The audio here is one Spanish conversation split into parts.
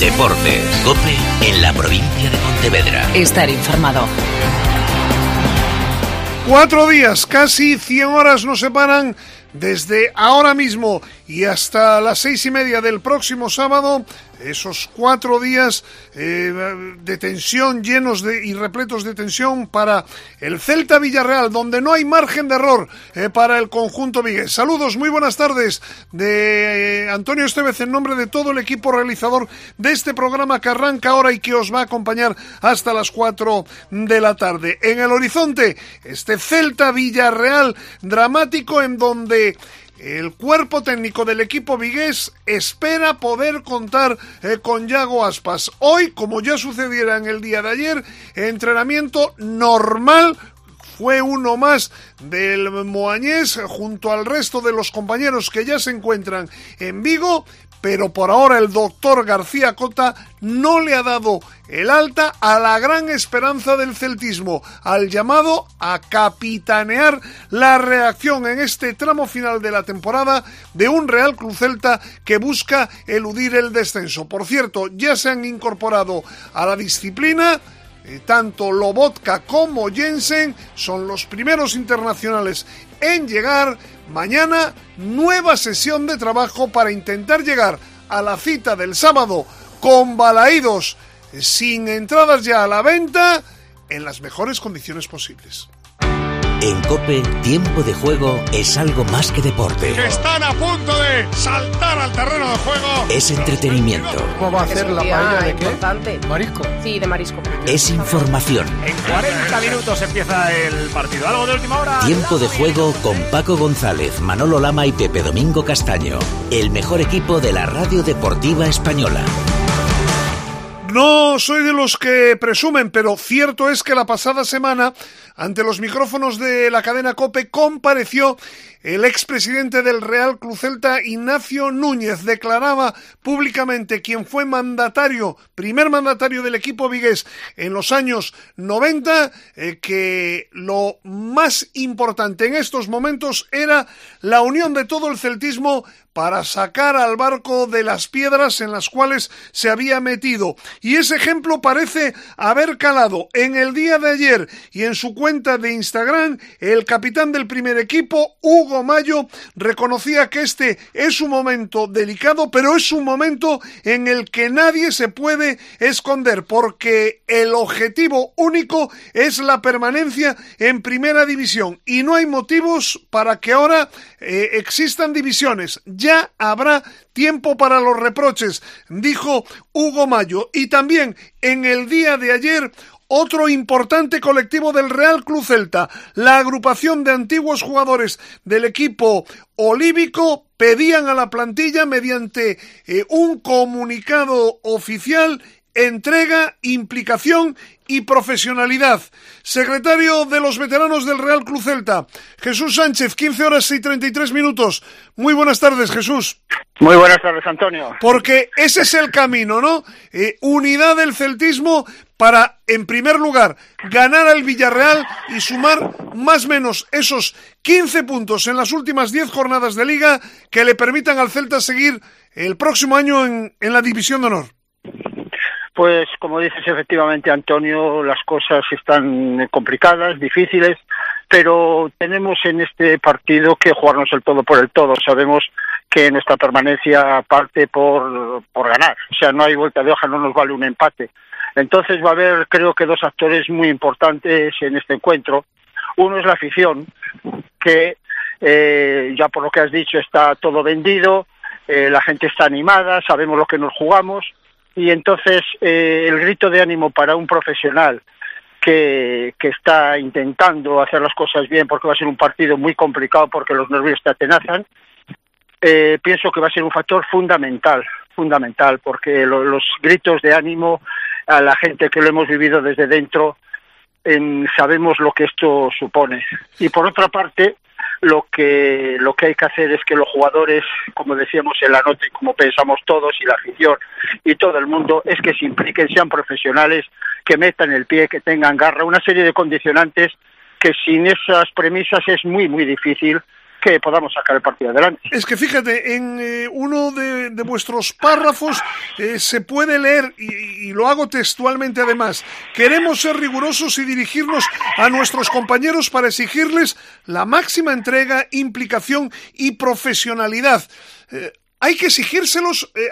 Deportes. COPE en la provincia de Pontevedra. Estar informado. 4 días, casi 100 horas nos separan desde ahora mismo y hasta las 6:30 del próximo sábado. Esos 4 días de tensión, llenos y repletos de tensión para el Celta Villarreal, donde no hay margen de error para el conjunto vigués. Saludos, muy buenas tardes de Antonio Estevez en nombre de todo el equipo realizador de este programa que arranca ahora y que os va a acompañar hasta las 4 de la tarde. En el horizonte, este Celta Villarreal dramático en donde el cuerpo técnico del equipo vigués espera poder contar con Yago Aspas. Hoy, como ya sucediera en el día de ayer, entrenamiento normal. Fue uno más del Moañés junto al resto de los compañeros que ya se encuentran en Vigo, pero por ahora el doctor García Cota no le ha dado el alta a la gran esperanza del celtismo, al llamado a capitanear la reacción en este tramo final de la temporada de un Real Club Celta que busca eludir el descenso. Por cierto, ya se han incorporado a la disciplina tanto Lobotka como Jensen, son los primeros internacionales en llegar. Mañana, nueva sesión de trabajo para intentar llegar a la cita del sábado con balaídos, sin entradas ya a la venta, en las mejores condiciones posibles. En COPE, tiempo de juego es algo más que deporte. Que están a punto de saltar al terreno de juego. Es entretenimiento. ¿Cómo va a ser la paella de qué? Importante. ¿Marisco? Sí, de marisco. Es información. En 40 minutos empieza el partido. ¿Algo de última hora? Tiempo de juego con Paco González, Manolo Lama y Pepe Domingo Castaño. El mejor equipo de la radio deportiva española. No soy de los que presumen, pero cierto es que la pasada semana, ante los micrófonos de la cadena COPE, compareció el expresidente del Real Club Celta, Ignacio Núñez. Declaraba públicamente quien fue primer mandatario del equipo vigués en los años 90, que lo más importante en estos momentos era la unión de todo el celtismo para sacar al barco de las piedras en las cuales se había metido. Y ese ejemplo parece haber calado. En el día de ayer y en su cuenta de Instagram, el capitán del primer equipo, Hugo Mayo, reconocía que este es un momento delicado, pero es un momento en el que nadie se puede esconder, porque el objetivo único es la permanencia en primera división y no hay motivos para que ahora existan divisiones. Ya habrá tiempo para los reproches, dijo Hugo Mayo. Y también en el día de ayer, otro importante colectivo del Real Club Celta, la agrupación de antiguos jugadores del equipo olívico, pedían a la plantilla mediante un comunicado oficial entrega, implicación y profesionalidad. Secretario de los veteranos del Real Club Celta, Jesús Sánchez, 15 horas y 33 minutos. Muy buenas tardes, Jesús. Muy buenas tardes, Antonio. Porque ese es el camino, ¿no? Unidad del celtismo para, en primer lugar, ganar al Villarreal y sumar más o menos esos 15 puntos en las últimas 10 jornadas de Liga que le permitan al Celta seguir el próximo año en la División de Honor. Pues como dices, efectivamente, Antonio, las cosas están complicadas, difíciles, pero tenemos en este partido que jugarnos el todo por el todo. Sabemos que nuestra permanencia parte por ganar, o sea, no hay vuelta de hoja, no nos vale un empate. Entonces va a haber, creo que, 2 actores muy importantes en este encuentro. Uno es la afición, que ya por lo que has dicho está todo vendido, la gente está animada, sabemos lo que nos jugamos. Y entonces el grito de ánimo para un profesional que está intentando hacer las cosas bien, porque va a ser un partido muy complicado porque los nervios te atenazan, pienso que va a ser un factor fundamental, porque los gritos de ánimo a la gente que lo hemos vivido desde dentro, sabemos lo que esto supone. Y por otra parte, lo que hay que hacer es que los jugadores, como decíamos en la nota y como pensamos todos, y la afición y todo el mundo, es que se impliquen, sean profesionales, que metan el pie, que tengan garra, una serie de condicionantes que sin esas premisas es muy, muy difícil que podamos sacar el partido adelante. Es que fíjate, en uno de vuestros párrafos se puede leer, y lo hago textualmente además: queremos ser rigurosos y dirigirnos a nuestros compañeros para exigirles la máxima entrega, implicación y profesionalidad. ¿Hay que exigírselo?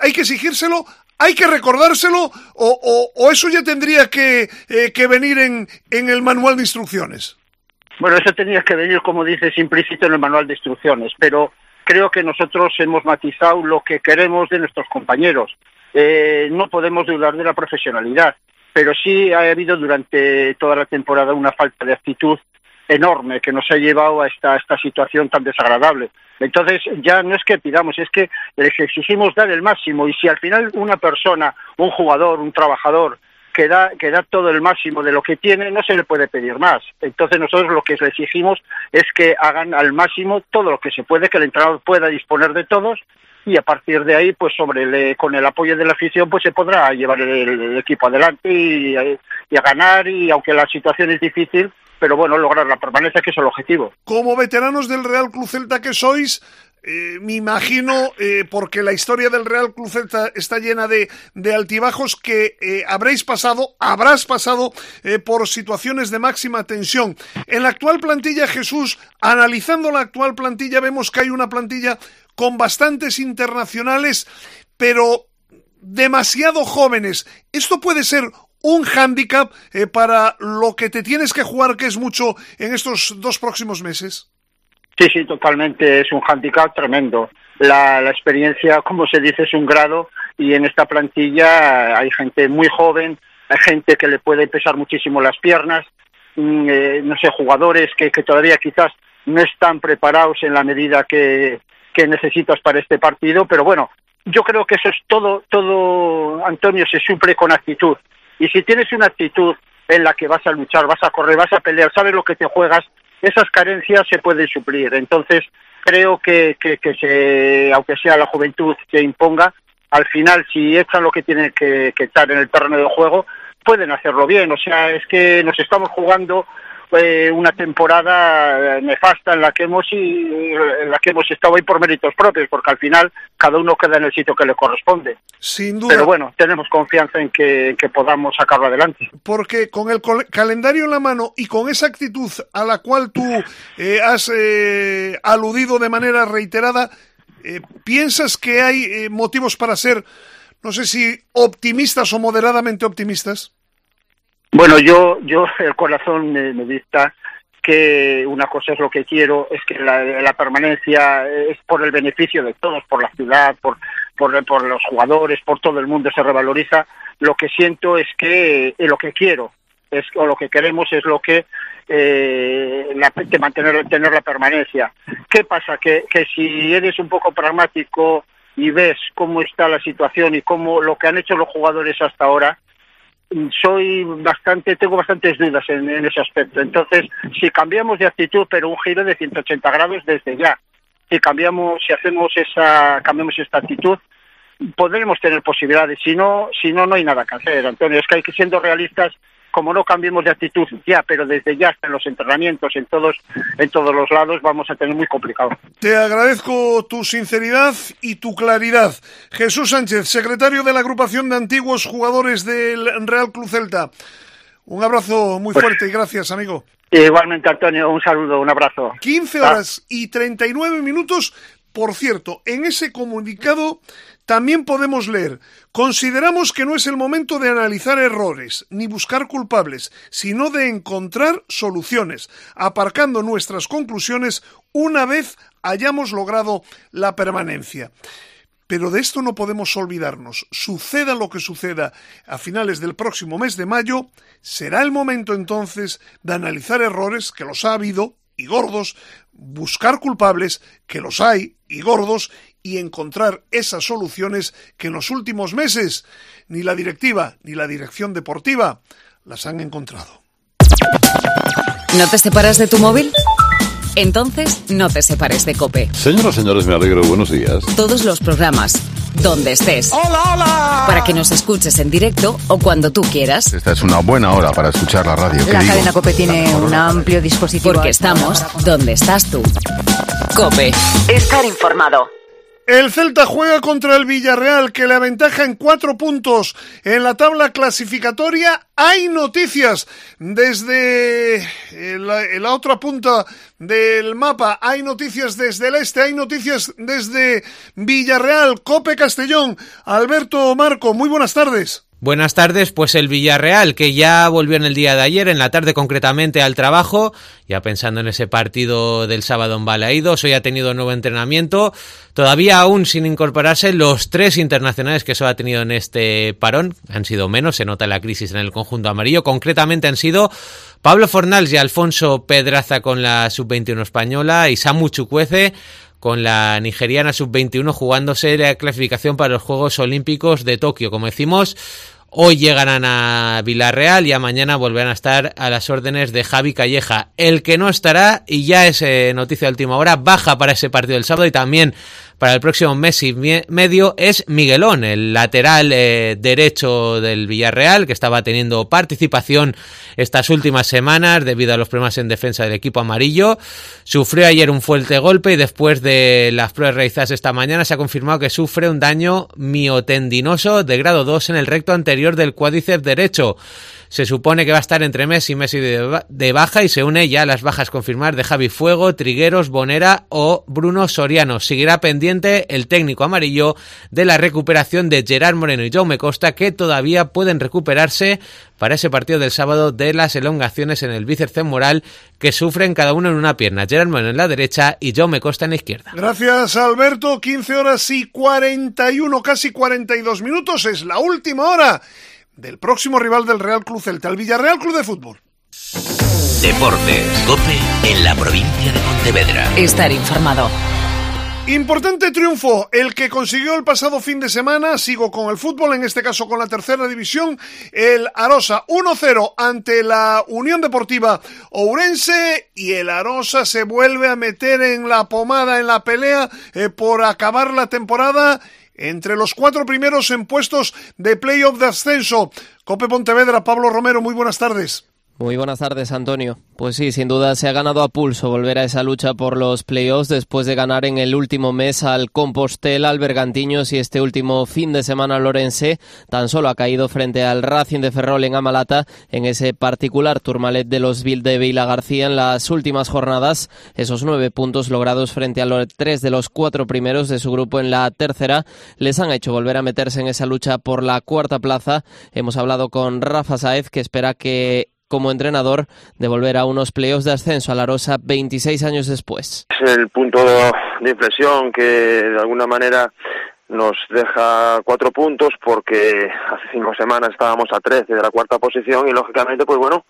¿Hay que recordárselo? ¿O eso ya tendría que venir en el manual de instrucciones? Bueno, eso tenía que venir, como dices, implícito en el manual de instrucciones, pero creo que nosotros hemos matizado lo que queremos de nuestros compañeros. No podemos dudar de la profesionalidad, pero sí ha habido durante toda la temporada una falta de actitud enorme que nos ha llevado a esta situación tan desagradable. Entonces, ya no es que pidamos, es que les exigimos dar el máximo, y si al final una persona, un jugador, un trabajador, que da todo el máximo de lo que tiene, no se le puede pedir más. Entonces nosotros lo que les exigimos es que hagan al máximo todo lo que se puede, que el entrenador pueda disponer de todos, y a partir de ahí, pues con el apoyo de la afición, pues se podrá llevar el equipo adelante y a ganar, y aunque la situación es difícil, pero bueno, lograr la permanencia, que es el objetivo. Como veteranos del Real Club Celta que sois, me imagino, porque la historia del Real Club Celta está llena de altibajos, que habrás pasado por situaciones de máxima tensión. En la actual plantilla, Jesús, analizando la actual plantilla, vemos que hay una plantilla con bastantes internacionales, pero demasiado jóvenes. ¿Esto puede ser un hándicap para lo que te tienes que jugar, que es mucho, en estos 2 próximos meses? Sí, totalmente, es un hándicap tremendo. La experiencia, como se dice, es un grado, y en esta plantilla hay gente muy joven, hay gente que le puede pesar muchísimo las piernas, no sé, jugadores que todavía quizás no están preparados en la medida que necesitas para este partido, pero bueno, yo creo que eso es todo, Antonio, se suple con actitud. Y si tienes una actitud en la que vas a luchar, vas a correr, vas a pelear, sabes lo que te juegas, esas carencias se pueden suplir. Entonces, creo que aunque sea la juventud que imponga, al final, si echan lo que tienen que echar en el terreno de juego, pueden hacerlo bien. O sea, es que nos estamos jugando una temporada nefasta en la que hemos estado ahí por méritos propios, porque al final cada uno queda en el sitio que le corresponde. Sin duda. Pero bueno, tenemos confianza en que podamos sacarlo adelante. Porque con el calendario en la mano y con esa actitud a la cual tú has aludido de manera reiterada, ¿piensas que hay motivos para ser, no sé si optimistas o moderadamente optimistas? Bueno, yo el corazón me dicta que una cosa es lo que quiero, es que la permanencia es por el beneficio de todos, por la ciudad, por los jugadores, por todo el mundo, se revaloriza. Lo que siento es que lo que quiero o lo que queremos es lo que tener la permanencia. ¿Qué pasa? Que si eres un poco pragmático y ves cómo está la situación y cómo lo que han hecho los jugadores hasta ahora, tengo bastantes dudas en ese aspecto. Entonces, si cambiamos de actitud, pero un giro de 180 grados desde ya, cambiamos esta actitud, podremos tener posibilidades. Si no hay nada que hacer, Antonio. Es que hay que, siendo realistas, como no cambiemos de actitud ya, pero desde ya hasta en los entrenamientos, en todos los lados, vamos a tener muy complicado. Te agradezco tu sinceridad y tu claridad. Jesús Sánchez, secretario de la agrupación de antiguos jugadores del Real Club Celta. Un abrazo muy fuerte y gracias, amigo. Igualmente, Antonio, un saludo, un abrazo. 15 horas y 39 minutos. Por cierto, en ese comunicado también podemos leer: consideramos que no es el momento de analizar errores ni buscar culpables, sino de encontrar soluciones, aparcando nuestras conclusiones una vez hayamos logrado la permanencia. Pero de esto no podemos olvidarnos. Suceda lo que suceda a finales del próximo mes de mayo, será el momento entonces de analizar errores, que los ha habido, y gordos, buscar culpables, que los hay, y gordos, y encontrar esas soluciones que en los últimos meses ni la directiva ni la dirección deportiva las han encontrado. ¿No te separas de tu móvil? Entonces, no te separes de COPE. Señoras, señores, me alegro. Buenos días. Todos los programas, donde estés. ¡Hola, hola! Para que nos escuches en directo o cuando tú quieras. Esta es una buena hora para escuchar la radio. La cadena COPE tiene un amplio dispositivo. Porque estamos donde estás tú. COPE. Estar informado. El Celta juega contra el Villarreal, que le aventaja en 4 puntos en la tabla clasificatoria. Hay noticias desde la otra punta del mapa, hay noticias desde el este, hay noticias desde Villarreal. COPE Castellón, Alberto Marco, muy buenas tardes. Buenas tardes, pues el Villarreal, que ya volvió en el día de ayer, en la tarde concretamente, al trabajo, ya pensando en ese partido del sábado en Balaídos. Hoy ha tenido nuevo entrenamiento, todavía aún sin incorporarse los 3 internacionales que solo ha tenido en este parón. Han sido menos, se nota la crisis en el conjunto amarillo. Concretamente han sido Pablo Fornals y Alfonso Pedraza con la sub-21 española y Samu Chukwueze con la nigeriana sub-21, jugándose la clasificación para los Juegos Olímpicos de Tokio. Como decimos, hoy llegarán a Villarreal y mañana volverán a estar a las órdenes de Javi Calleja. El que no estará, y ya es noticia de última hora, baja para ese partido del sábado y también para el próximo mes y medio, es Miguelón, el lateral derecho del Villarreal, que estaba teniendo participación estas últimas semanas debido a los problemas en defensa del equipo amarillo. Sufrió ayer un fuerte golpe y después de las pruebas realizadas esta mañana se ha confirmado que sufre un daño miotendinoso de grado 2 en el recto anterior del cuádriceps derecho. Se supone que va a estar entre mes y medio de baja y se une ya a las bajas confirmadas de Javi Fuego, Trigueros, Bonera o Bruno Soriano. Seguirá pendiente el técnico amarillo de la recuperación de Gerard Moreno y Jaume Costa, que todavía pueden recuperarse para ese partido del sábado de las elongaciones en el bíceps femoral que sufren cada uno en una pierna. Gerard Moreno en la derecha y Jaume Costa en la izquierda. Gracias, Alberto. 15 horas y 41, casi 42 minutos. Es la última hora del próximo rival del Real Club Celta, el Villarreal Club de Fútbol. Deportes, COPE en la provincia de Pontevedra. Estar informado. Importante triunfo el que consiguió el pasado fin de semana. Sigo con el fútbol, en este caso con la tercera división. El Arosa 1-0 ante la Unión Deportiva Ourense, y el Arosa se vuelve a meter en la pomada, en la pelea por acabar la temporada entre los 4 primeros en puestos de playoff de ascenso. COPE Pontevedra, Pablo Romero, muy buenas tardes. Muy buenas tardes, Antonio. Pues sí, sin duda se ha ganado a pulso volver a esa lucha por los playoffs después de ganar en el último mes al Compostela, al Bergantiños, y este último fin de semana al Orense. Tan solo ha caído frente al Racing de Ferrol en Amalata en ese particular Tourmalet de los de Vila García en las últimas jornadas. Esos 9 puntos logrados frente a los 3 de los 4 primeros de su grupo en la tercera les han hecho volver a meterse en esa lucha por la cuarta plaza. Hemos hablado con Rafa Sáez, que espera que como entrenador de volver a unos playoffs de ascenso a la Arosa 26 años después. Es el punto de inflexión que de alguna manera nos deja 4 puntos, porque hace 5 semanas estábamos a 13 de la cuarta posición y lógicamente pues bueno,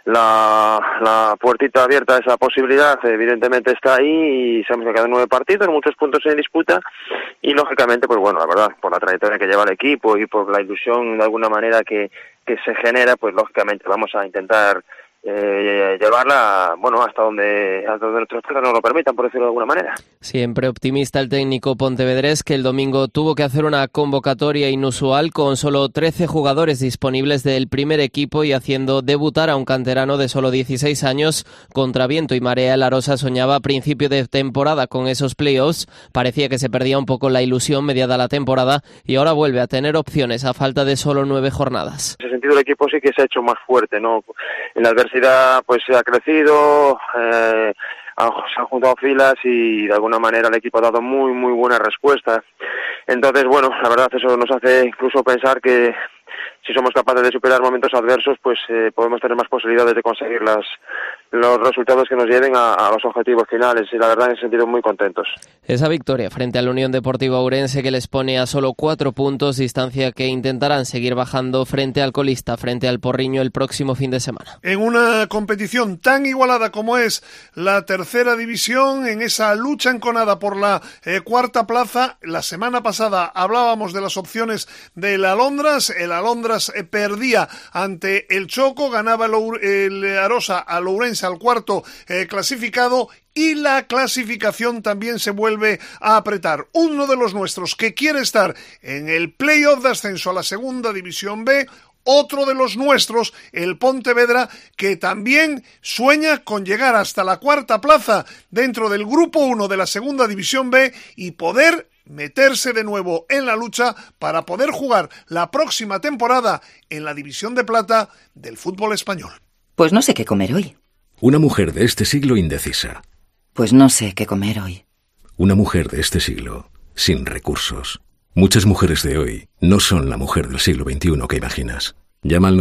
la puertita abierta a esa posibilidad evidentemente está ahí, y sabemos que quedan 9 partidos, muchos puntos en disputa, y lógicamente pues bueno, la verdad, por la trayectoria que lleva el equipo y por la ilusión de alguna manera que se genera, pues lógicamente vamos a intentar llevarla, bueno, hasta donde nuestros cosas nos lo permitan, por decirlo de alguna manera. Siempre optimista el técnico pontevedrés, que el domingo tuvo que hacer una convocatoria inusual con solo 13 jugadores disponibles del primer equipo y haciendo debutar a un canterano de solo 16 años. Contra viento y marea, el Arosa soñaba a principio de temporada con esos playoffs. Parecía que se perdía un poco la ilusión mediada la temporada y ahora vuelve a tener opciones a falta de solo 9 jornadas. En ese sentido el equipo sí que se ha hecho más fuerte, ¿no? En la adversidad pues se ha crecido, se han juntado filas y de alguna manera el equipo ha dado muy muy buena respuesta. Entonces bueno, la verdad eso nos hace incluso pensar que si somos capaces de superar momentos adversos, pues podemos tener más posibilidades de conseguir los resultados que nos lleven a los objetivos finales, y la verdad en ese sentido muy contentos. Esa victoria frente a la Unión Deportiva Ourense, que les pone a solo 4 puntos, distancia que intentarán seguir bajando frente al colista, frente al Porriño, el próximo fin de semana. En una competición tan igualada como es la tercera división, en esa lucha enconada por la cuarta plaza, la semana pasada hablábamos de las opciones del Alondras. El Alondras perdía ante el Choco, ganaba el Arosa al Ourense, al cuarto clasificado, y la clasificación también se vuelve a apretar. Uno de los nuestros que quiere estar en el playoff de ascenso a la segunda división B, otro de los nuestros, el Pontevedra, que también sueña con llegar hasta la cuarta plaza dentro del Grupo 1 de la Segunda División B y poder meterse de nuevo en la lucha para poder jugar la próxima temporada en la División de Plata del fútbol español. Pues no sé qué comer hoy. Una mujer de este siglo indecisa. Pues no sé qué comer hoy. Una mujer de este siglo sin recursos. Muchas mujeres de hoy no son la mujer del siglo XXI que imaginas. Llama al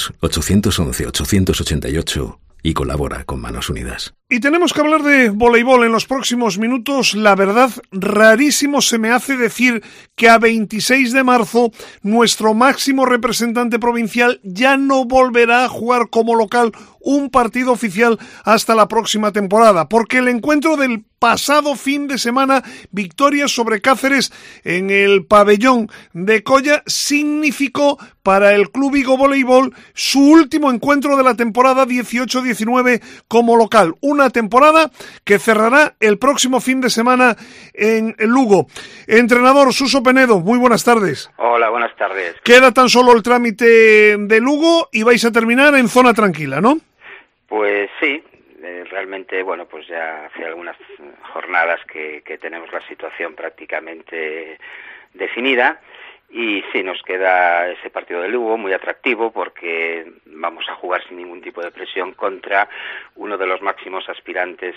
900-811-888 y colabora con Manos Unidas. Y tenemos que hablar de voleibol en los próximos minutos. La verdad, rarísimo se me hace decir que a 26 de marzo nuestro máximo representante provincial ya no volverá a jugar como local un partido oficial hasta la próxima temporada, porque el encuentro del pasado fin de semana, victoria sobre Cáceres en el pabellón de Colla, significó para el Club Vigo Voleibol su último encuentro de la temporada 18-19 como local. Una temporada que cerrará el próximo fin de semana en Lugo. Entrenador Suso Penedo, muy buenas tardes. Hola, buenas tardes. Queda tan solo el trámite de Lugo y vais a terminar en zona tranquila, ¿no? Pues sí, realmente, bueno, pues ya hace algunas jornadas que tenemos la situación prácticamente definida. Y sí, nos queda ese partido de Lugo muy atractivo porque vamos a jugar sin ningún tipo de presión contra uno de los máximos aspirantes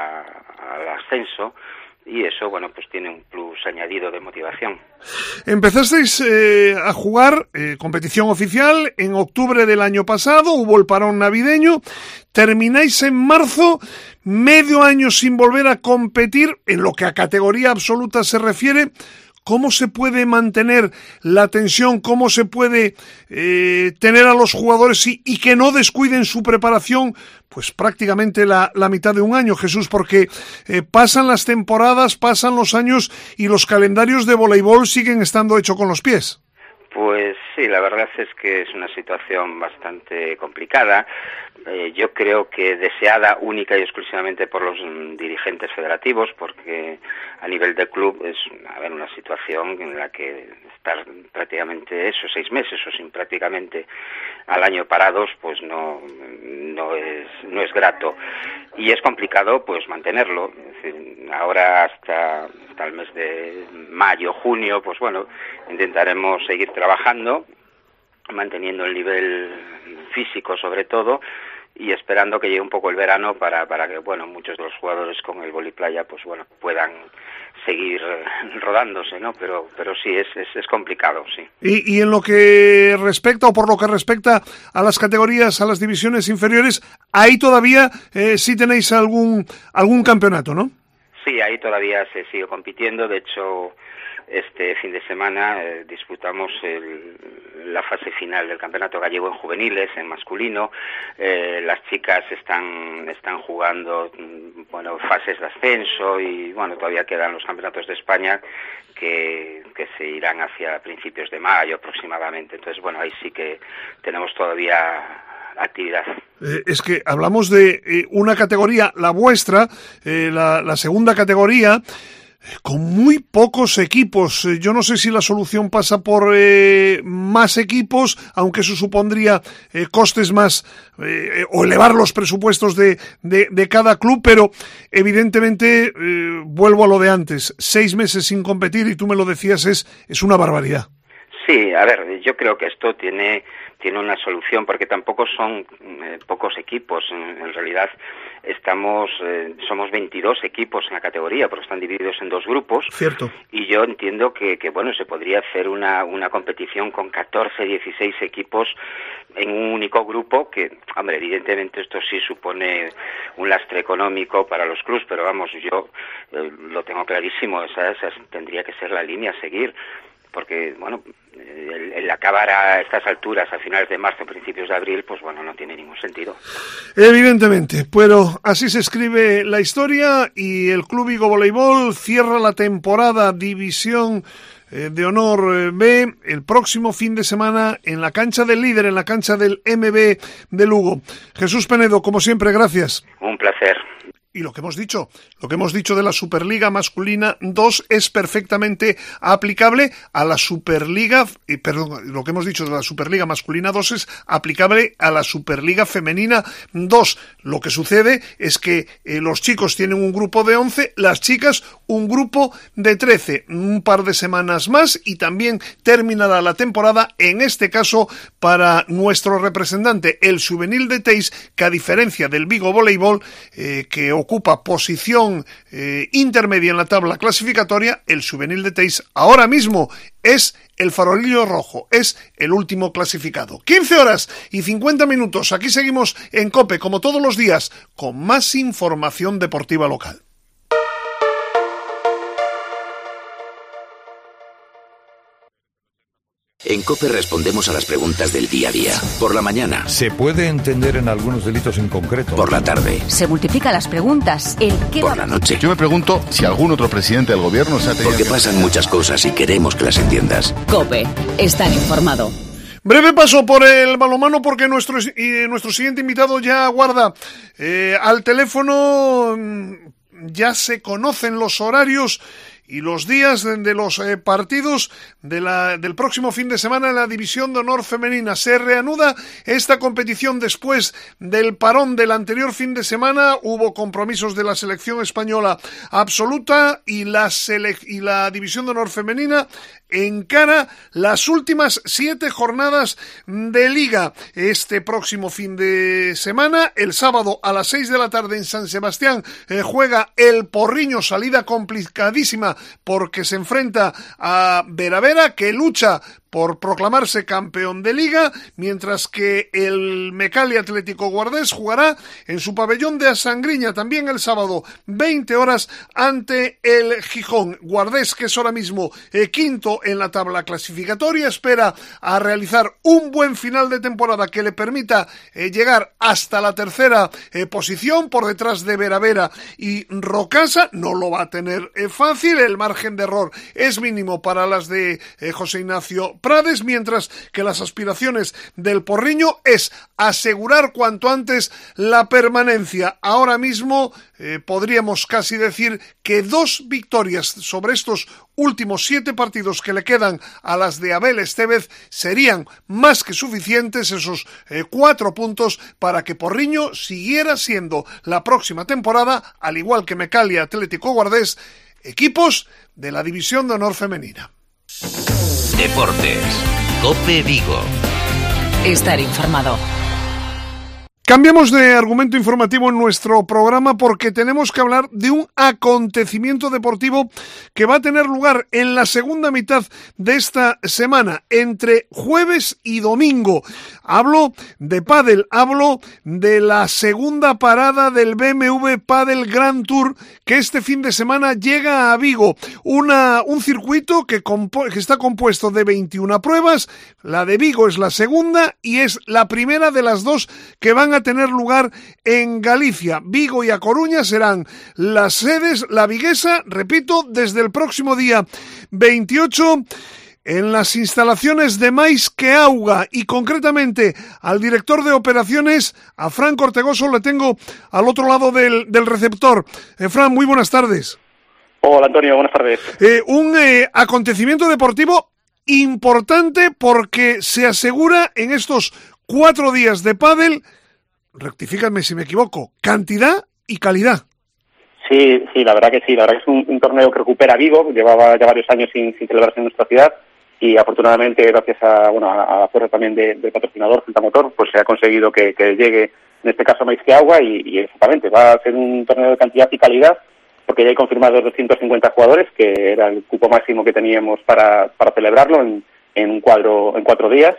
al ascenso y eso, bueno, pues tiene un plus añadido de motivación. Empezasteis a jugar competición oficial en octubre del año pasado, hubo el parón navideño, termináis en marzo, medio año sin volver a competir en lo que a categoría absoluta se refiere. ¿Cómo se puede mantener la tensión? ¿Cómo se puede tener a los jugadores y que no descuiden su preparación? Pues prácticamente la mitad de un año, Jesús, porque pasan las temporadas, pasan los años y los calendarios de voleibol siguen estando hechos con los pies. Pues sí, la verdad es que es una situación bastante complicada. Yo creo que deseada única y exclusivamente por los dirigentes federativos, porque a nivel del club es una situación en la que estar prácticamente 6 meses o sin prácticamente al año parados, pues no es grato y es complicado pues mantenerlo. Es decir, ahora hasta el mes de mayo, junio, pues bueno, intentaremos seguir trabajando, manteniendo el nivel físico sobre todo y esperando que llegue un poco el verano para que bueno, muchos de los jugadores con el voliplaya pues bueno, puedan seguir rodándose, ¿no? Pero sí, es complicado, sí. Y en lo que respecta, o por lo que respecta a las categorías, a las divisiones inferiores, ahí todavía sí tenéis algún campeonato, ¿no? Sí, ahí todavía se sigue compitiendo. De hecho, este fin de semana disputamos la fase final del campeonato gallego en juveniles, en masculino. Las chicas están jugando bueno, fases de ascenso y bueno, todavía quedan los campeonatos de España que se irán hacia principios de mayo aproximadamente. Entonces, bueno, ahí sí que tenemos todavía actividad. Es que hablamos de una categoría, la vuestra, la segunda categoría, con muy pocos equipos. Yo no sé si la solución pasa por más equipos, aunque eso supondría costes más o elevar los presupuestos de cada club, pero evidentemente vuelvo a lo de antes. 6 meses sin competir, y tú me lo decías, es una barbaridad. Sí, a ver, yo creo que esto tiene una solución porque tampoco son pocos equipos. En realidad somos 22 equipos en la categoría porque están divididos en 2 grupos. Cierto. Y yo entiendo que bueno, se podría hacer una competición con 14, 16 equipos en un único grupo que, hombre, evidentemente esto sí supone un lastre económico para los clubs, pero vamos, yo lo tengo clarísimo, esa tendría que ser la línea a seguir. Porque, bueno, el acabar a estas alturas, a finales de marzo, principios de abril, pues bueno, no tiene ningún sentido. Evidentemente, pero así se escribe la historia y el Club Vigo Voleibol cierra la temporada División de Honor B el próximo fin de semana en la cancha del líder, en la cancha del MB de Lugo. Jesús Penedo, como siempre, gracias. Un placer. Y lo que hemos dicho de la Superliga Masculina 2 es perfectamente aplicable a la Superliga, lo que hemos dicho de la Superliga Masculina 2 es aplicable a la Superliga Femenina 2. Lo que sucede es que los chicos tienen un grupo de 11, las chicas un grupo de 13, un par de semanas más y también terminará la temporada, en este caso para nuestro representante, el Juvenil de Teis, que a diferencia del Vigo Voleibol, que ocupa posición intermedia en la tabla clasificatoria, el Juvenil de Teis ahora mismo es el farolillo rojo, es el último clasificado. 15:50. Aquí seguimos en COPE, como todos los días, con más información deportiva local. En COPE respondemos a las preguntas del día a día. Por la mañana. ¿Se puede entender en algunos delitos en concreto? Por la tarde. Se multiplican las preguntas. Por la noche. Yo me pregunto si algún otro presidente del gobierno se ha tenido... Porque pasan muchas cosas y queremos que las entiendas. COPE. Estar informado. Breve paso por el balonmano porque nuestro siguiente invitado ya aguarda al teléfono. Ya se conocen los horarios y los días de los partidos del próximo fin de semana en la División de Honor Femenina. Se reanuda esta competición después del parón del anterior fin de semana. Hubo compromisos de la selección española absoluta y la División de Honor Femenina encara las últimas 7 jornadas de liga. Este próximo fin de semana, el sábado a las 6 de la tarde en San Sebastián, juega el Porriño, salida complicadísima porque se enfrenta a Veravera, que lucha por proclamarse campeón de liga, mientras que el Mecalia Atlético Guardés jugará en su pabellón de Asangriña también el sábado, 20 horas, ante el Gijón. Guardés, que es ahora mismo quinto en la tabla clasificatoria, espera a realizar un buen final de temporada que le permita llegar hasta la tercera posición, por detrás de Veravera y Rocasa. No lo va a tener fácil, el margen de error es mínimo para las de José Ignacio Prades, mientras que las aspiraciones del Porriño es asegurar cuanto antes la permanencia. Ahora mismo podríamos casi decir que 2 victorias sobre estos últimos 7 partidos que le quedan a las de Abel Estevez serían más que suficientes, esos 4 puntos, para que Porriño siguiera siendo la próxima temporada, al igual que Mecalia Atlético Guardés, equipos de la División de Honor Femenina. Deportes. COPE Vigo. Estar informado. Cambiamos de argumento informativo en nuestro programa porque tenemos que hablar de un acontecimiento deportivo que va a tener lugar en la segunda mitad de esta semana, entre jueves y domingo. Hablo de pádel, hablo de la segunda parada del BMW Padel Grand Tour, que este fin de semana llega a Vigo. Un circuito que está compuesto de 21 pruebas. La de Vigo es la segunda y es la primera de las 2 que van a tener lugar en Galicia. Vigo y A Coruña serán las sedes, la viguesa, repito, desde el próximo día 28 en las instalaciones de Mais que Auga, y concretamente al director de operaciones, a Fran Cortegoso, le tengo al otro lado del receptor. Fran, muy buenas tardes. Hola Antonio, buenas tardes. Un acontecimiento deportivo importante porque se asegura en estos 4 días de pádel, rectifícame si me equivoco, cantidad y calidad. Sí, la verdad que sí. La verdad que es un torneo que recupera Vigo. Llevaba ya varios años sin celebrarse en nuestra ciudad y afortunadamente, gracias a la fuerza también del patrocinador Celta Motor, pues se ha conseguido que llegue, en este caso, Mais que Agua, y exactamente va a ser un torneo de cantidad y calidad, porque ya hay confirmados 250 jugadores, que era el cupo máximo que teníamos para celebrarlo en 4 días.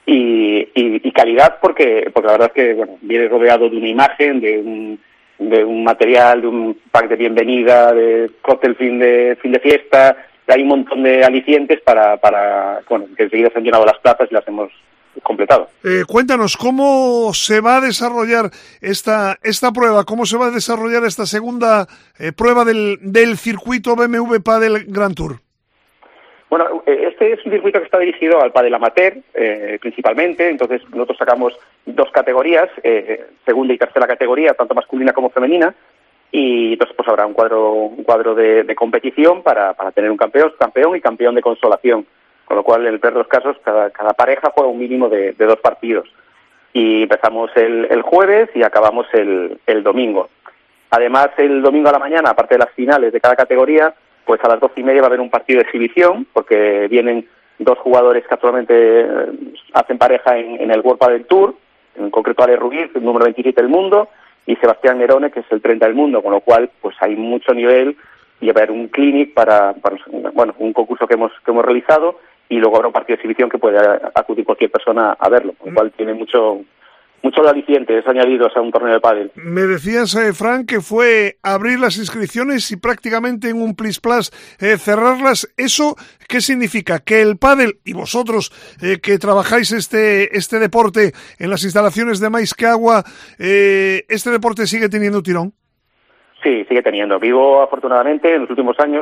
Y calidad porque la verdad es que viene rodeado de una imagen, de un material, de un pack de bienvenida, de cóctel fin de fiesta. Hay un montón de alicientes para que enseguida se han llenado las plazas y las hemos completado. Cuéntanos, ¿cómo se va a desarrollar esta prueba? ¿Cómo se va a desarrollar esta segunda prueba del circuito BMW Padel Grand Tour? Bueno, este es un circuito que está dirigido al pádel amateur, principalmente. Entonces nosotros sacamos 2 categorías, segunda y tercera categoría, tanto masculina como femenina, y entonces pues habrá un cuadro de competición para tener un campeón y campeón de consolación, con lo cual en el peor de los casos cada pareja juega un mínimo de 2 partidos y empezamos el jueves y acabamos el domingo. Además, el domingo a la mañana, aparte de las finales de cada categoría, pues a las 12:30 va a haber un partido de exhibición, porque vienen 2 jugadores que actualmente hacen pareja en el World Padel Tour, en concreto Ale Ruiz, el número 27 del mundo, y Sebastián Nerone, que es el 30 del mundo, con lo cual pues hay mucho nivel y va a haber un clinic para un concurso que hemos realizado, y luego habrá un partido de exhibición que puede acudir cualquier persona a verlo, con lo cual tiene muchos alicientes añadidos a un torneo de pádel. Me decías, Fran, que fue abrir las inscripciones y prácticamente en un plis-plas cerrarlas. ¿Eso qué significa? ¿Que el pádel y vosotros que trabajáis este deporte en las instalaciones de Maizquiagua, este deporte sigue teniendo tirón? Sí, sigue teniendo. Vigo, afortunadamente, en los últimos años,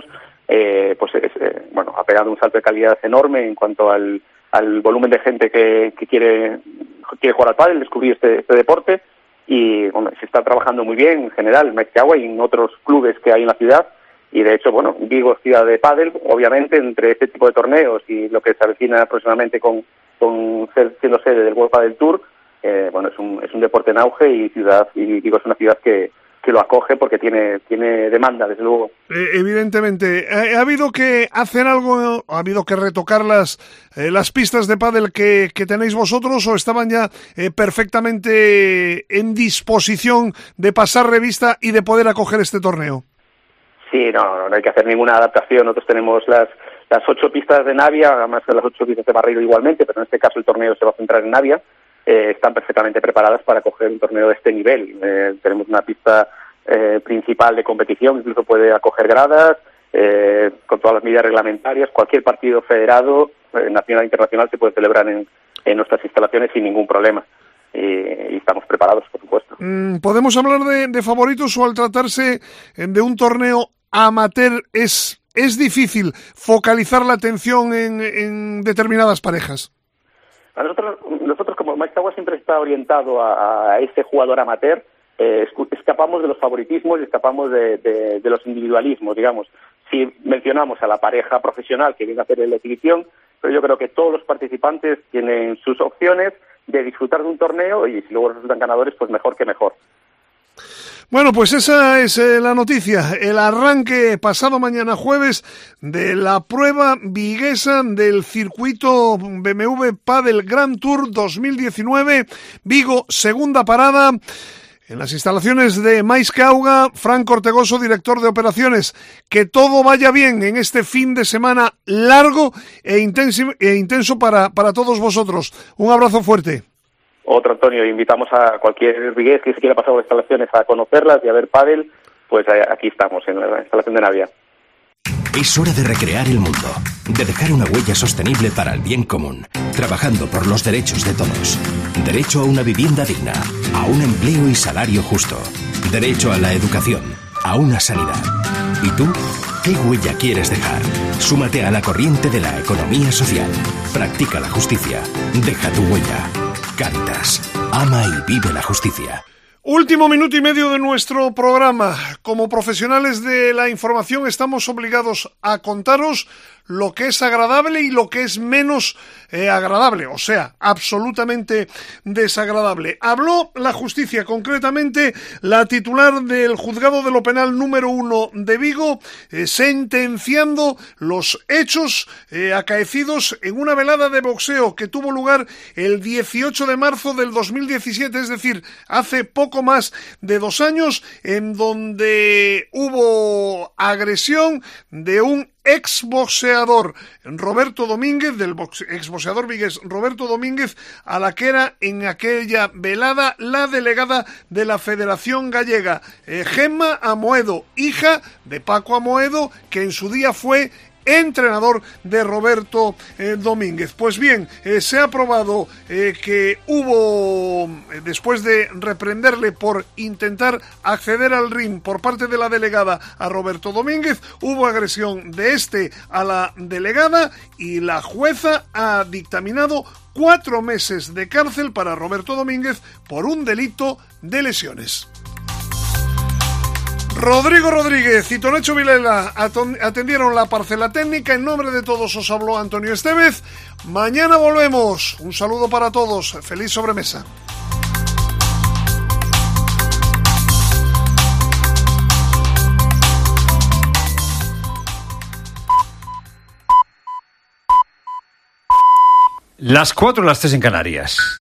ha pegado un salto de calidad enorme en cuanto al volumen de gente que quiere jugar al pádel, descubrir este deporte, y se está trabajando muy bien en general en Maizquiagua y en otros clubes que hay en la ciudad, y de hecho, Vigo es ciudad de pádel, obviamente, entre este tipo de torneos y lo que se avecina próximamente con siendo sede del World Padel Tour, es un deporte en auge, y Vigo es una ciudad que lo acoge porque tiene demanda, desde luego. Evidentemente. ¿Ha habido que hacer algo, ha habido que retocar las pistas de pádel que tenéis vosotros, o estaban ya perfectamente en disposición de pasar revista y de poder acoger este torneo? Sí, no hay que hacer ninguna adaptación. Nosotros tenemos las 8 pistas de Navia, además de las 8 pistas de Barreiro igualmente, pero en este caso el torneo se va a centrar en Navia. Están perfectamente preparadas para acoger un torneo de este nivel. Tenemos una pista principal de competición, incluso puede acoger gradas, con todas las medidas reglamentarias. Cualquier partido federado, nacional e internacional, se puede celebrar en nuestras instalaciones sin ningún problema. Y estamos preparados, por supuesto. ¿Podemos hablar de favoritos, o al tratarse de un torneo amateur es difícil focalizar la atención en determinadas parejas? Nosotros como Maizquiagua siempre está orientado a ese jugador amateur. Escapamos de los favoritismos y escapamos de los individualismos, digamos. Si mencionamos a la pareja profesional que viene a hacer la exhibición, pero yo creo que todos los participantes tienen sus opciones de disfrutar de un torneo, y si luego resultan ganadores, pues mejor que mejor. Bueno, pues esa es la noticia, el arranque pasado mañana jueves de la prueba viguesa del circuito BMW Padel Grand Tour 2019, Vigo, segunda parada. En las instalaciones de Maizquiagua, Frank Ortegoso, director de operaciones. Que todo vaya bien en este fin de semana largo e intenso para todos vosotros. Un abrazo fuerte. Otro, Antonio, invitamos a cualquier vigués que se quiera pasar por las instalaciones a conocerlas y a ver pádel, pues aquí estamos, en la instalación de Navia. Es hora de recrear el mundo, de dejar una huella sostenible para el bien común, trabajando por los derechos de todos. Derecho a una vivienda digna, a un empleo y salario justo. Derecho a la educación, a una sanidad. ¿Y tú? ¿Qué huella quieres dejar? Súmate a la corriente de la economía social. Practica la justicia. Deja tu huella. Cáritas. Ama y vive la justicia. Último minuto y medio de nuestro programa. Como profesionales de la información estamos obligados a contaros lo que es agradable y lo que es menos agradable, o sea, absolutamente desagradable. Habló la justicia, concretamente la titular del Juzgado de lo Penal número 1 de Vigo, sentenciando los hechos acaecidos en una velada de boxeo que tuvo lugar el 18 de marzo del 2017, es decir, hace poco más de 2 años, en donde hubo agresión de un exboxeador Roberto Domínguez, del exboxeador vigués Roberto Domínguez, a la que era en aquella velada la delegada de la Federación Gallega, Gemma Amoedo, hija de Paco Amoedo, que en su día fue entrenador de Roberto Domínguez. Pues bien, se ha aprobado que hubo, después de reprenderle por intentar acceder al ring por parte de la delegada a Roberto Domínguez, hubo agresión de este a la delegada, y la jueza ha dictaminado 4 meses de cárcel para Roberto Domínguez por un delito de lesiones. Rodrigo Rodríguez y Tonacho Vilela atendieron la parcela técnica. En nombre de todos os habló Antonio Estevez. Mañana volvemos. Un saludo para todos. Feliz sobremesa. Las 4, las 3 en Canarias.